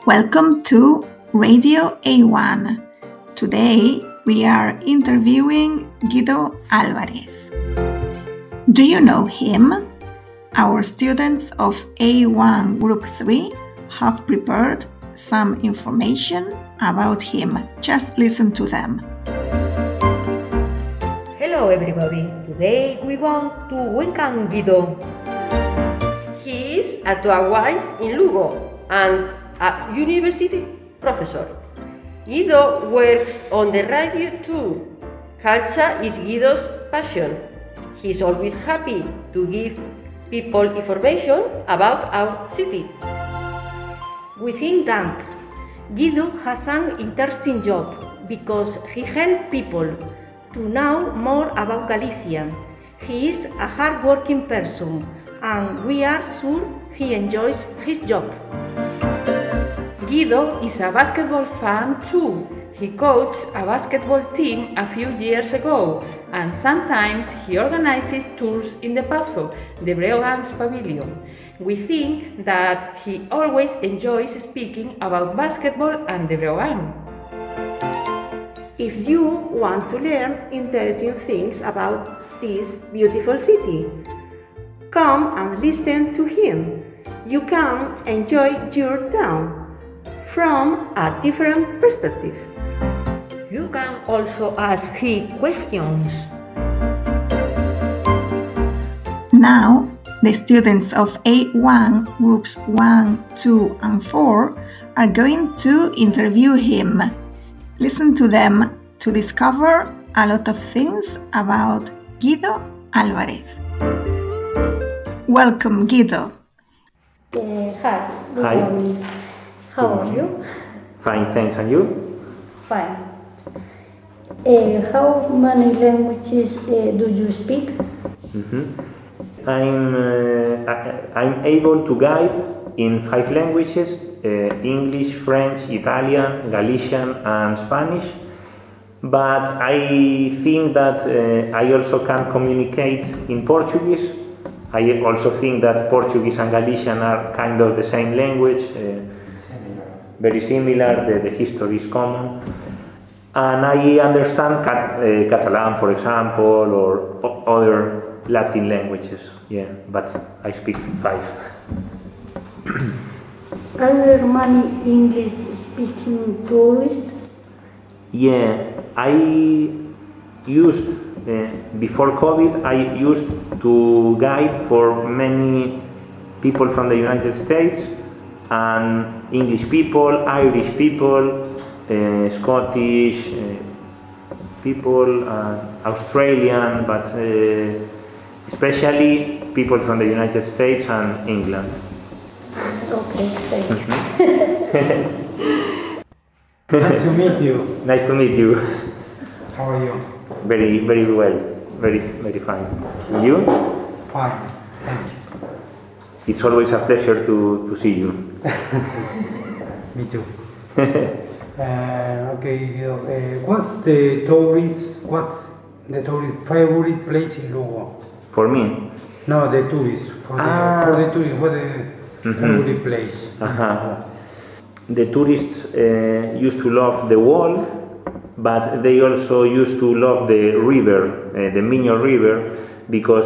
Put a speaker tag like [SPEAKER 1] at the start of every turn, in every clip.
[SPEAKER 1] Welcome to Radio A1. Today we are interviewing Guido Álvarez. Do you know him? Our students of A1 Group 3 have prepared some information about him. Just listen to them.
[SPEAKER 2] Hello everybody. Today we want to welcome Guido. He is a midwife in Lugo and a university professor. Guido works on the radio too. Culture is Guido's passion. He is always happy to give people information about our city.
[SPEAKER 3] We think that Guido has an interesting job because he helps people to know more about Galicia. He is a hard-working person and we are sure he enjoys his job.
[SPEAKER 4] Guido is a basketball fan too. He coached a basketball team a few years ago and sometimes he organizes tours in the Pazo, the Breogán's pavilion. We think that he always enjoys speaking about basketball and the Breogán.
[SPEAKER 3] If you want to learn interesting things about this beautiful city, come and listen to him. You can enjoy your town from a different perspective.
[SPEAKER 2] You can also ask him questions.
[SPEAKER 1] Now, the students of A1 Groups 1, 2 and 4 are going to interview him. Listen to them to discover a lot of things about Guido Álvarez. Welcome, Guido.
[SPEAKER 5] Hi.
[SPEAKER 6] Hi.
[SPEAKER 5] How are you?
[SPEAKER 6] Fine, thanks. And you?
[SPEAKER 5] Fine. How many languages do you speak?
[SPEAKER 6] I'm able to guide in 5 languages: English, French, Italian, Galician, and Spanish. But I think that I also can communicate in Portuguese. I also think that Portuguese and Galician are kind of the same language. Very similar, the history is common. And I understand Catalan, for example, or other Latin languages. Yeah, but I speak 5.
[SPEAKER 5] Are there many English-speaking tourists?
[SPEAKER 6] Yeah, I used, before COVID, I used to guide for many people from the United States and English people, Irish people, Scottish people, Australian, but especially people from the United States and England.
[SPEAKER 5] Okay, thank you.
[SPEAKER 7] Nice to meet you.
[SPEAKER 6] Nice to meet you.
[SPEAKER 7] How are you?
[SPEAKER 6] Very, very well. Very, very fine. And you?
[SPEAKER 7] Fine, thank you.
[SPEAKER 6] It's always a pleasure to see you.
[SPEAKER 7] Me too. Okay, Guido. What's the tourist favorite place in Lugo?
[SPEAKER 6] For me?
[SPEAKER 7] No, the tourist. For the tourist, what's the favorite place?
[SPEAKER 6] The tourists used to love the wall, but they also used to love the river, the Miño River, because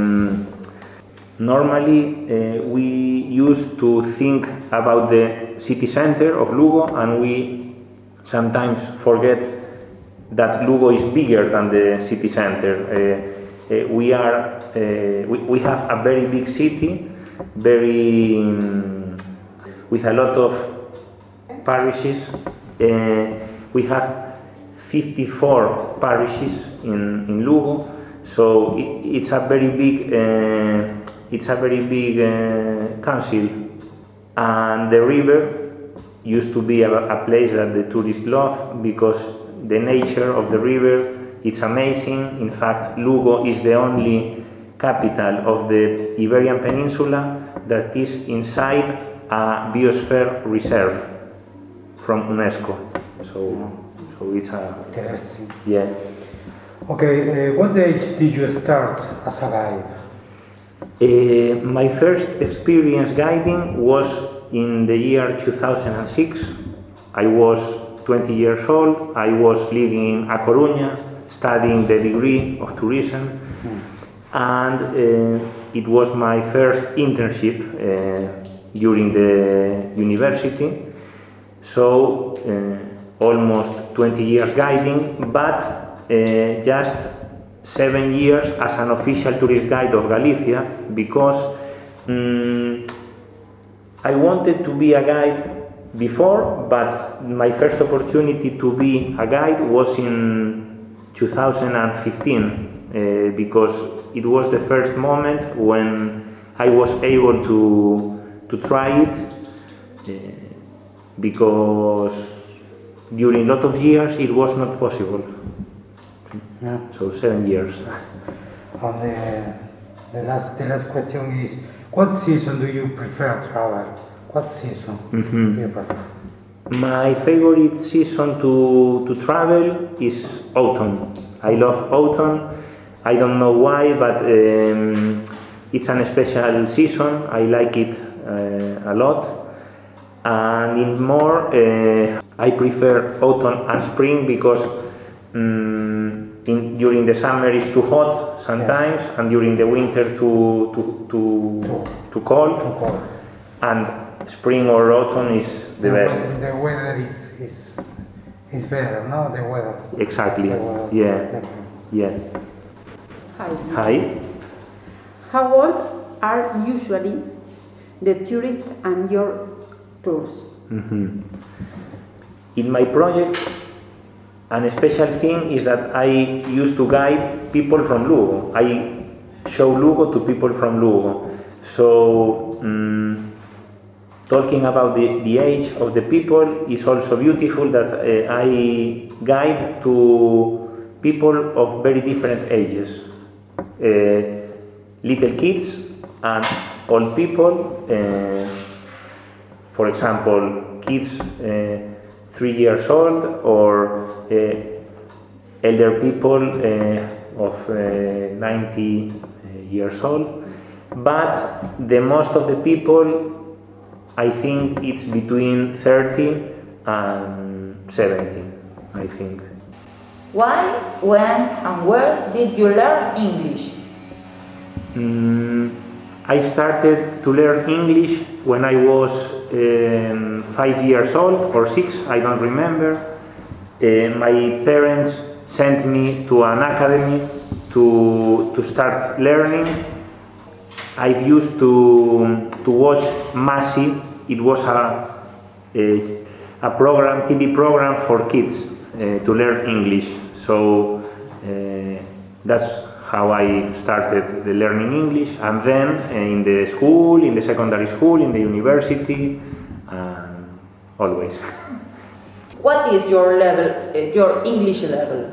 [SPEAKER 6] normally we used to think about the city center of Lugo, and we sometimes forget that Lugo is bigger than the city center. We have a very big city, with a lot of parishes. We have 54 parishes in Lugo, so it's a very big council. And the river used to be a place that the tourists love because the nature of the river, it's amazing. In fact, Lugo is the only capital of the Iberian Peninsula that is inside a biosphere reserve from UNESCO. So it's
[SPEAKER 7] interesting.
[SPEAKER 6] Yeah.
[SPEAKER 7] Okay, what age did you start as a guide?
[SPEAKER 6] My first experience guiding was in the year 2006. I was 20 years old. I was living in A Coruña, studying the degree of tourism, and it was my first internship during the university. So almost 20 years guiding, but just 7 years as an official tourist guide of Galicia, because I wanted to be a guide before, but my first opportunity to be a guide was in 2015, because it was the first moment when I was able to try it, because during a lot of years it was not possible.
[SPEAKER 7] Yeah.
[SPEAKER 6] So 7 years.
[SPEAKER 7] And the last question is, what season do you prefer travel? What season do you prefer?
[SPEAKER 6] My favorite season to travel is autumn. I love autumn. I don't know why, but it's a special season. I like it a lot. And in more, I prefer autumn and spring, because during the summer it's too hot sometimes, yes, and during the winter too cold. And spring or autumn is the best.
[SPEAKER 7] The weather is better, no? The weather.
[SPEAKER 6] Exactly.
[SPEAKER 7] The weather.
[SPEAKER 6] Yeah. Hi.
[SPEAKER 8] How old are usually the tourists and your tours?
[SPEAKER 6] In my project, a special thing is that I used to guide people from Lugo. I show Lugo to people from Lugo. So talking about the age of the people is also beautiful, that I guide to people of very different ages. Little kids and old people. For example, kids 3 years old, or elder people of 90 years old. But the most of the people, I think it's between 30 and 70, I think.
[SPEAKER 9] Why, when, and where did you learn English?
[SPEAKER 6] I started to learn English when I was 5 years old or 6, I don't remember. My parents sent me to an academy to start learning. I used to watch Masi. It was a program, TV program for kids to learn English. So that's how I started learning English, and then in the school, in the secondary school, in the university, always.
[SPEAKER 9] What is your level, your English level?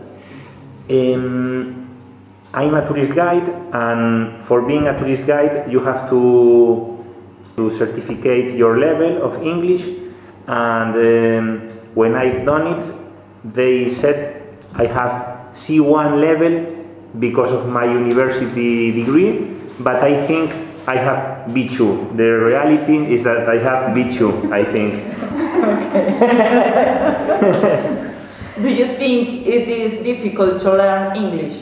[SPEAKER 6] I'm a tourist guide, and for being a tourist guide, you have to certificate your level of English. And when I've done it, they said I have C1 level because of my university degree, but I think I have B2. The reality is that I have B2, I think.
[SPEAKER 9] Do you think it is difficult to learn English?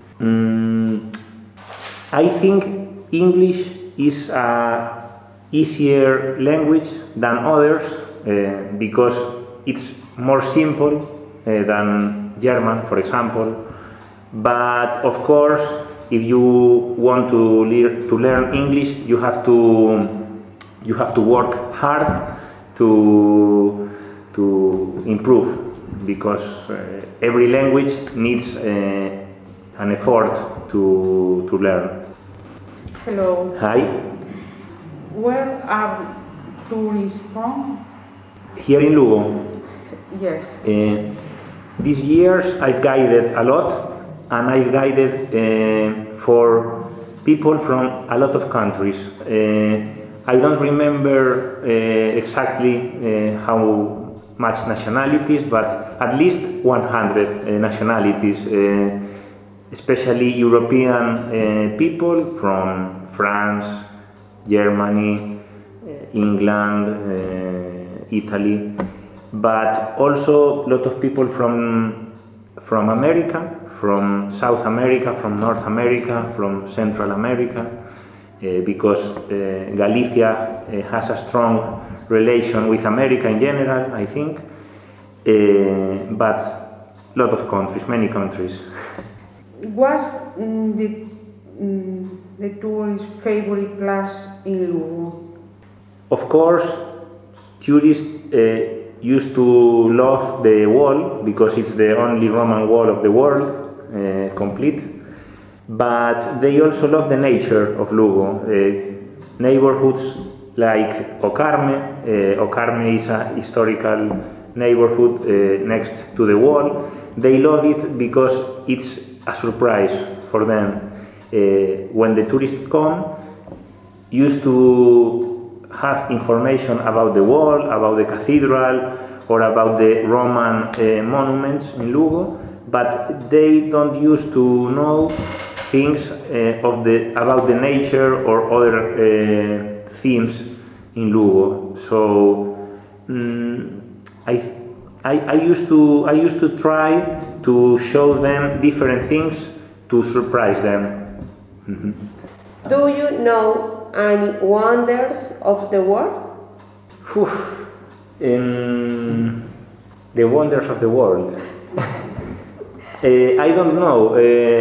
[SPEAKER 6] I think English is an easier language than others because it's more simple than German, for example. But of course, if you want to learn English, you have to work hard to improve, because every language needs an effort to learn.
[SPEAKER 4] Hello.
[SPEAKER 6] Hi.
[SPEAKER 4] Where are tourists from?
[SPEAKER 6] Here in Lugo.
[SPEAKER 4] Yes.
[SPEAKER 6] These years I've guided a lot, and I've guided for people from a lot of countries. I don't remember exactly how much nationalities, but at least 100 nationalities, especially European people from France, Germany, England, Italy, but also a lot of people from America, from South America, from North America, from Central America, because Galicia has a strong relation with America in general, I think, but a lot of countries, many countries.
[SPEAKER 8] What's the tourist favorite place in Lugo?
[SPEAKER 6] Of course, tourists used to love the wall because it's the only Roman wall of the world, complete. But they also love the nature of Lugo. Neighborhoods like Ocarme. Ocarme is a historical neighborhood next to the wall. They love it because it's a surprise for them. When the tourists come, used to have information about the wall, about the cathedral, or about the Roman monuments in Lugo, but they don't used to know things about the nature or other themes in Lugo. So I used to try to show them different things to surprise them. Mm-hmm.
[SPEAKER 2] Do you know any wonders of the world?
[SPEAKER 6] The wonders of the world. I don't know.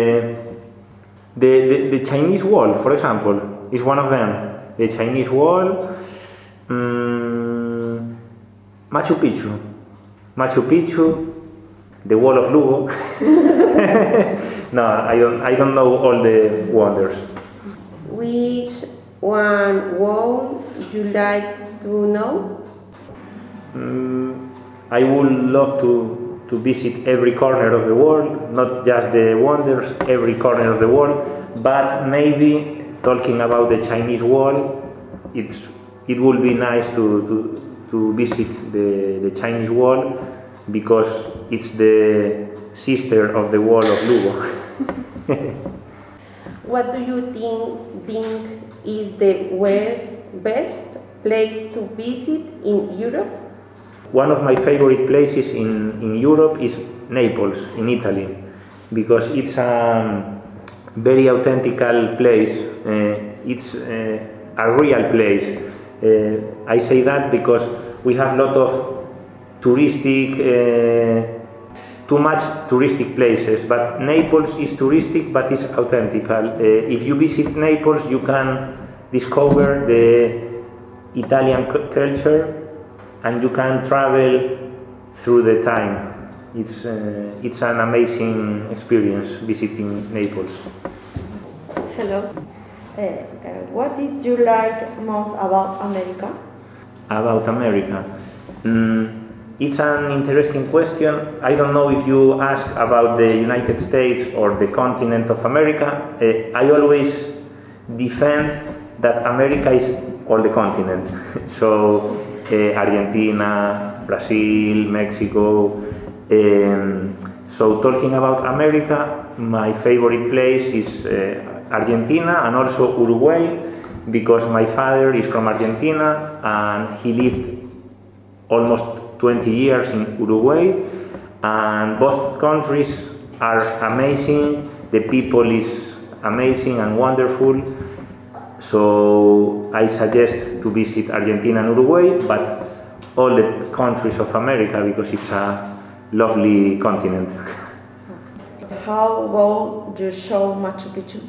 [SPEAKER 6] The Chinese Wall, for example, is one of them. The Chinese Wall, Machu Picchu, the Wall of Lugo. No, I don't know all the wonders.
[SPEAKER 2] Which one wall you like to know?
[SPEAKER 6] I would love to visit every corner of the world, not just the wonders, every corner of the world, but maybe talking about the Chinese Wall, it would be nice to visit the Chinese Wall because it's the sister of the Wall of Lugo.
[SPEAKER 2] What do you think is the best place to visit in Europe?
[SPEAKER 6] One of my favorite places in Europe is Naples, in Italy, because it's a very authentic place. It's a real place. I say that because we have a lot of too much touristic places, but Naples is touristic but it's authentic. If you visit Naples, you can discover the Italian culture and you can travel through the time. It's an amazing experience visiting Naples.
[SPEAKER 10] Hello. What did you like most about America?
[SPEAKER 6] About America? It's an interesting question. I don't know if you ask about the United States or the continent of America. I always defend that America is all the continent. So Argentina, Brazil, Mexico. So talking about America, my favorite place is Argentina and also Uruguay, because my father is from Argentina and he lived almost 20 years in Uruguay, and both countries are amazing. The people is amazing and wonderful. So I suggest to visit Argentina and Uruguay, but all the countries of America because it's a lovely continent.
[SPEAKER 10] How will you show Machu Picchu?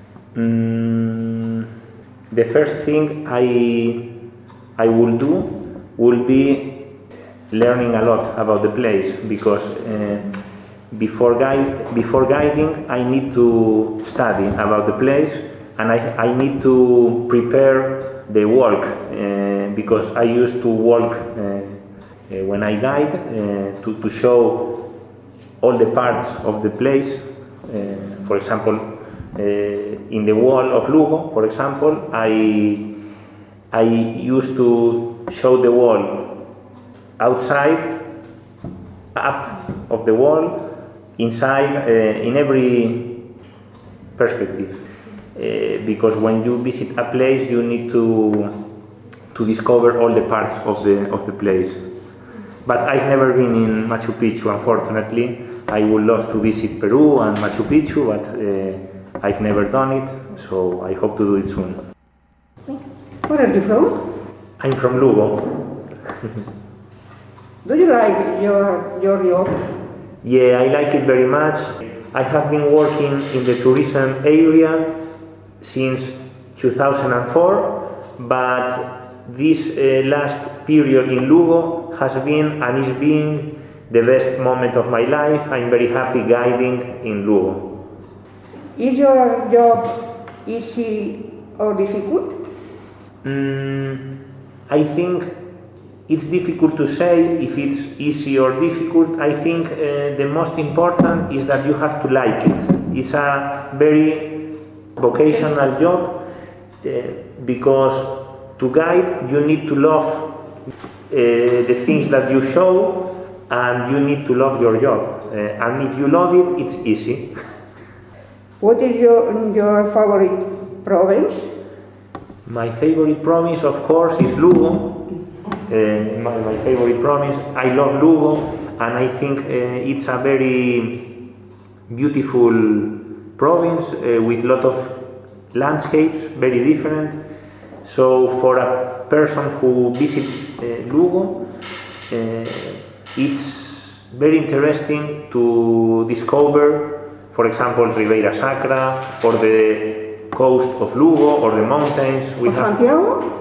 [SPEAKER 6] The first thing I will do will be learning a lot about the place, because before guiding I need to study about the place, and I need to prepare the walk, because I used to walk when I guide to show all the parts of the place. For example, in the wall of Lugo, for example, I used to show the wall outside, up of the wall, inside, in every perspective. Because when you visit a place, you need to to discover all the parts of the place. But I've never been in Machu Picchu, unfortunately. I would love to visit Peru and Machu Picchu, but I've never done it, so I hope to do it soon.
[SPEAKER 8] Where are you from?
[SPEAKER 6] I'm from Lugo.
[SPEAKER 8] Do you like your job?
[SPEAKER 6] Yeah, I like it very much. I have been working in the tourism area since 2004, but this last period in Lugo has been and is being the best moment of my life. I'm very happy guiding in Lugo.
[SPEAKER 8] Is your job easy or difficult?
[SPEAKER 6] I think it's difficult to say if it's easy or difficult. I think the most important is that you have to like it. It's a very vocational job because to guide you need to love the things that you show, and you need to love your job. And if you love it, it's easy.
[SPEAKER 8] What is your favorite province?
[SPEAKER 6] My favorite province, of course, is Lugo. My favorite province. I love Lugo, and I think it's a very beautiful province with a lot of landscapes, very different. So for a person who visits Lugo, it's very interesting to discover, for example, Ribeira Sacra, or the coast of Lugo, or the mountains.
[SPEAKER 8] Santiago?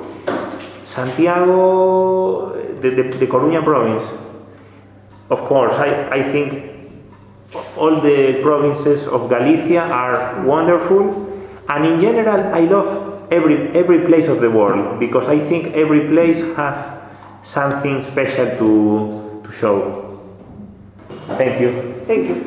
[SPEAKER 6] Santiago, the Coruña province. Of course, I think all the provinces of Galicia are wonderful, and in general I love every place of the world, because I think every place has something special to show. Thank you.
[SPEAKER 8] Thank you.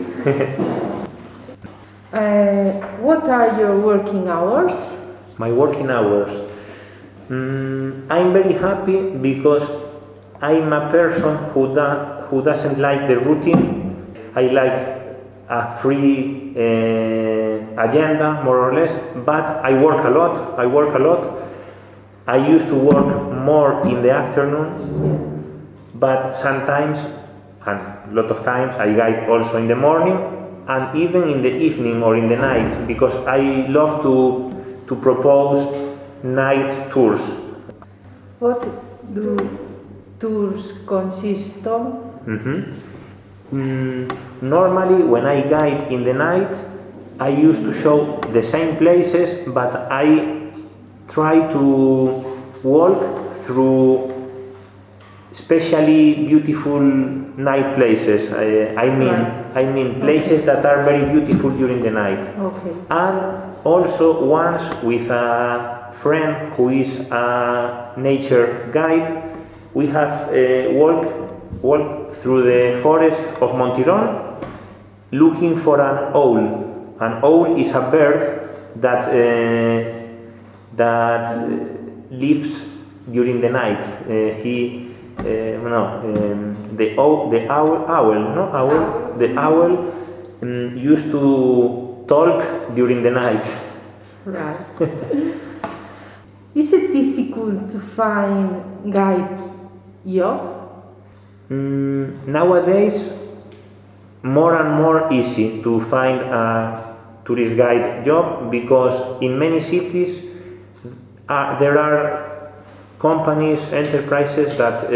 [SPEAKER 4] What are your working hours?
[SPEAKER 6] My working hours. I'm very happy because I'm a person who doesn't like the routine. I like a free agenda, more or less, but I work a lot. I used to work more in the afternoon, but sometimes, and a lot of times, I guide also in the morning, and even in the evening or in the night, because I love to propose night tours.
[SPEAKER 4] What do tours consist of?
[SPEAKER 6] Normally, when I guide in the night, I used to show the same places, but I try to walk through especially beautiful night places. I mean places that are very beautiful during the night.
[SPEAKER 4] Okay.
[SPEAKER 6] And also once with a friend who is a nature guide, we have walked through the forest of Montiron looking for an owl. An owl is a bird that lives during the night. The owl used to talk during the night.
[SPEAKER 4] Right. Is it difficult to find guide job?
[SPEAKER 6] Nowadays, more and more easy to find a tourist guide job, because in many cities there are companies, enterprises that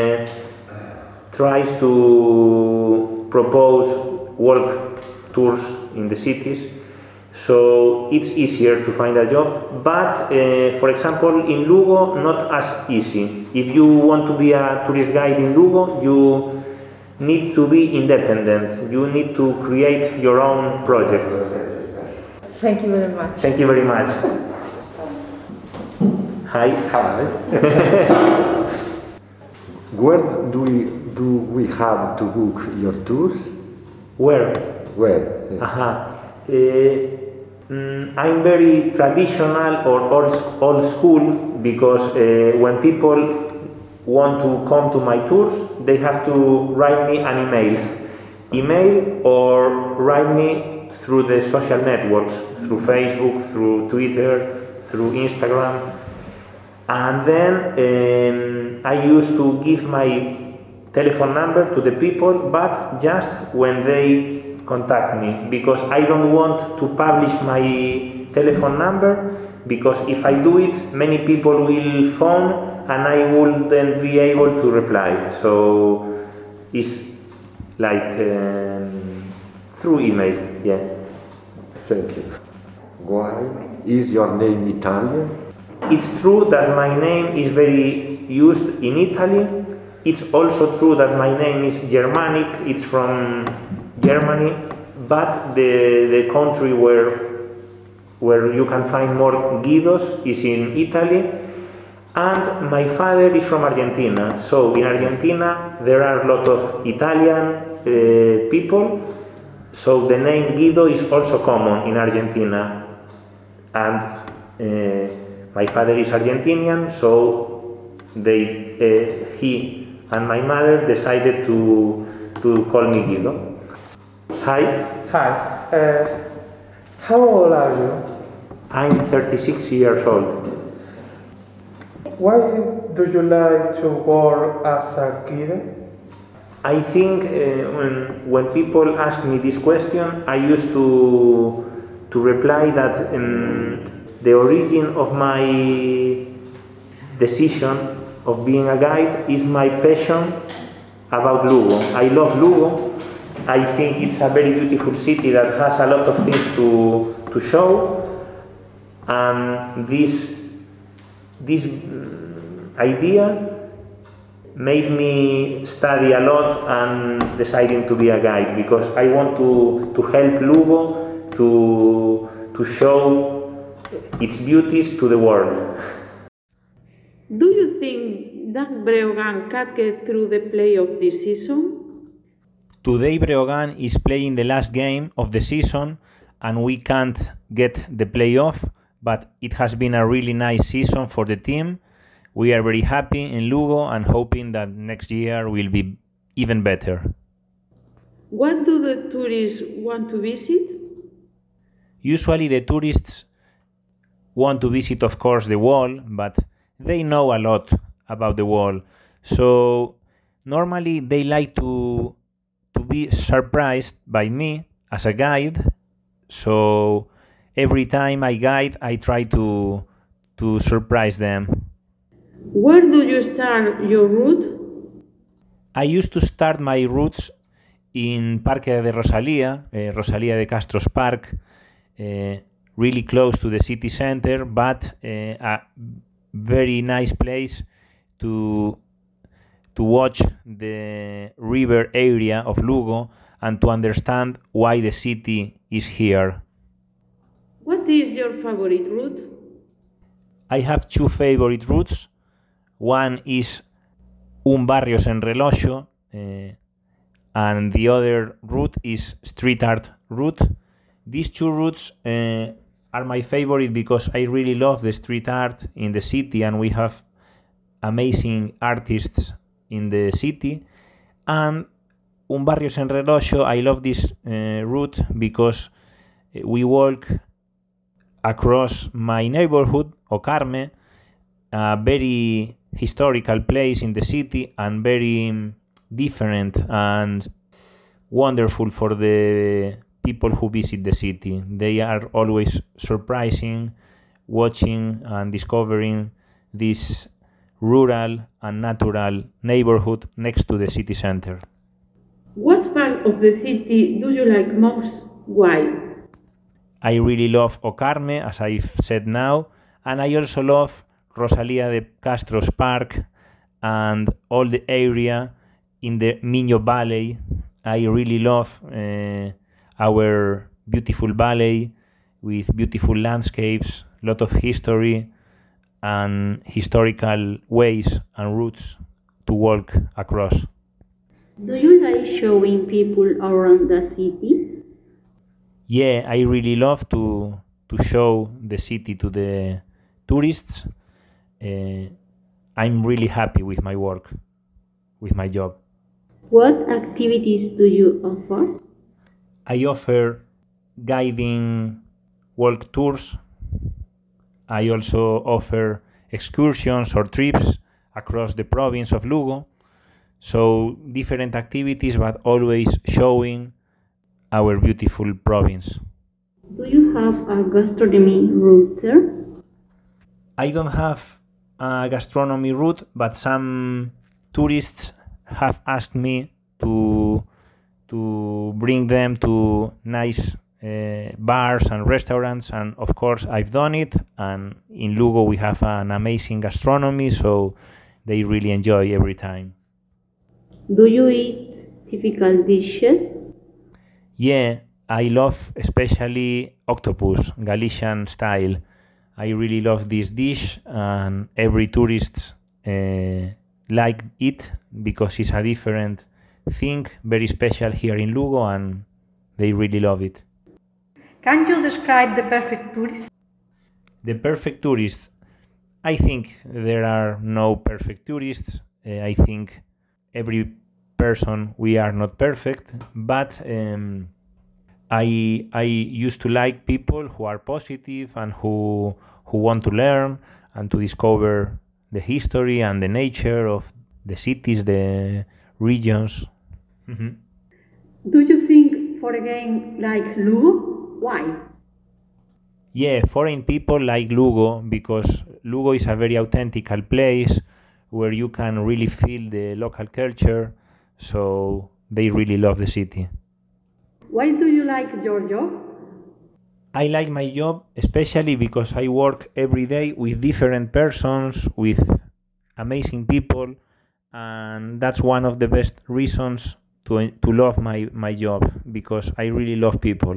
[SPEAKER 6] tries to propose walk tours in the cities, so it's easier to find a job. But for example, in Lugo, not as easy. If you want to be a tourist guide in Lugo, you need to be independent. You need to create your own project.
[SPEAKER 4] Thank you very much.
[SPEAKER 6] Thank you very much. Hi.
[SPEAKER 11] Where do we have to book your tours?
[SPEAKER 6] Where?
[SPEAKER 11] Where?
[SPEAKER 6] I'm very traditional or old school, because when people want to come to my tours, they have to write me an email or write me through the social networks, through Facebook, through Twitter, through Instagram. And then I used to give my telephone number to the people, but just when they contact me, because I don't want to publish my telephone number, because if I do it, many people will phone and I will then be able to reply. So it's like through email, yeah.
[SPEAKER 11] Thank you. Why is your name Italian?
[SPEAKER 6] It's true that my name is very used in Italy. It's also true that my name is Germanic, it's from Germany, but the country where you can find more Guidos is in Italy. And my father is from Argentina, so in Argentina there are a lot of Italian people, so the name Guido is also common in Argentina. And my father is Argentinian, so he and my mother decided to call me Guido. Hi.
[SPEAKER 12] Hi. How old are you?
[SPEAKER 6] I'm 36 years old.
[SPEAKER 12] Why do you like to work as a Guido?
[SPEAKER 6] I think when people ask me this question, I used to reply that the origin of my decision of being a guide is my passion about Lugo. I love Lugo. I think it's a very beautiful city that has a lot of things to show, and this idea made me study a lot and deciding to be a guide, because I want to help Lugo to show its beauties to the world.
[SPEAKER 4] Do you think that Breogán can get through the playoff this season?
[SPEAKER 6] Today Breogán is playing the last game of the season and we can't get the playoff, but it has been a really nice season for the team. We are very happy in Lugo and hoping that next year will be even better.
[SPEAKER 4] What do the tourists want to visit?
[SPEAKER 6] Usually the tourists want to visit, of course, the wall, but they know a lot about the wall. So normally they like to be surprised by me as a guide. So every time I guide, I try to surprise them.
[SPEAKER 4] Where do you start your route?
[SPEAKER 6] I used to start my routes in Parque de Rosalía, Rosalía de Castros Park, really close to the city center, but a very nice place to watch the river area of Lugo and to understand why the city is here.
[SPEAKER 4] What is your favorite route?
[SPEAKER 6] I have two favorite routes. One is Un Barrios en Relóxio, and the other route is Street Art route. These two routes are my favorite because I really love the street art in the city, and we have amazing artists in the city. And Un Barrios en Relóxio, I love this route because we walk across my neighborhood, Ocarme, a very historical place in the city and very different and wonderful for the people who visit the city. They are always surprising, watching and discovering this rural and natural neighborhood next to the city center.
[SPEAKER 4] What part of the city do you like most? Why?
[SPEAKER 6] I really love Ocarme, as I've said now, and I also love Rosalía de Castros Park and all the area in the Miño Valley. I really love our beautiful valley with beautiful landscapes, a lot of history and historical ways and routes to walk across.
[SPEAKER 5] Do you like showing people around the city?
[SPEAKER 6] Yeah, I really love to show the city to the tourists. I'm really happy with my work, with my job.
[SPEAKER 5] What activities do you offer?
[SPEAKER 6] I offer guiding walk tours. I also offer excursions or trips across the province of Lugo. So different activities, but always showing our beautiful province.
[SPEAKER 5] Do you have a gastronomy route there?
[SPEAKER 6] I don't have a gastronomy route, but some tourists have asked me to bring them to nice bars and restaurants, and of course I've done it. And in Lugo we have an amazing gastronomy, so they really enjoy every time.
[SPEAKER 5] Do you eat typical dishes?
[SPEAKER 6] Yeah, I love especially octopus, Galician style. I really love this dish, and every tourist like it because it's a different thing, very special here in Lugo, and they really love it.
[SPEAKER 3] Can you describe the perfect tourist?
[SPEAKER 6] The perfect tourist, I think there are no perfect tourists. I think every person, we are not perfect, but I used to like people who are positive and who want to learn and to discover the history and the nature of the cities, the regions. Mm-hmm.
[SPEAKER 5] Do you think for a game like Lugo? Why?
[SPEAKER 6] Yeah, foreign people like Lugo because Lugo is a very authentical place where you can really feel the local culture, so they really love the city.
[SPEAKER 5] Why do you like your job?
[SPEAKER 6] I like my job especially because I work every day with different persons, with amazing people, and that's one of the best reasons to love my job, because I really love people.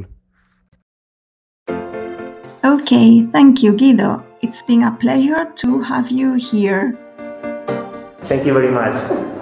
[SPEAKER 1] Okay, thank you, Guido. It's been a pleasure to have you here.
[SPEAKER 6] Thank you very much.